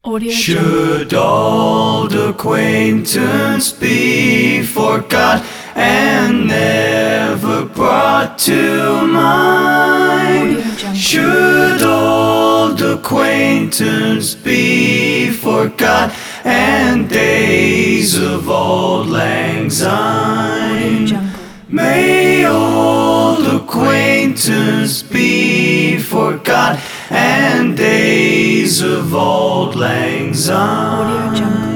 Should old acquaintance be forgot and never brought to mind? Should old acquaintance be forgot and days of old lang syne? May old acquaintance be forgot and days of old lang syne.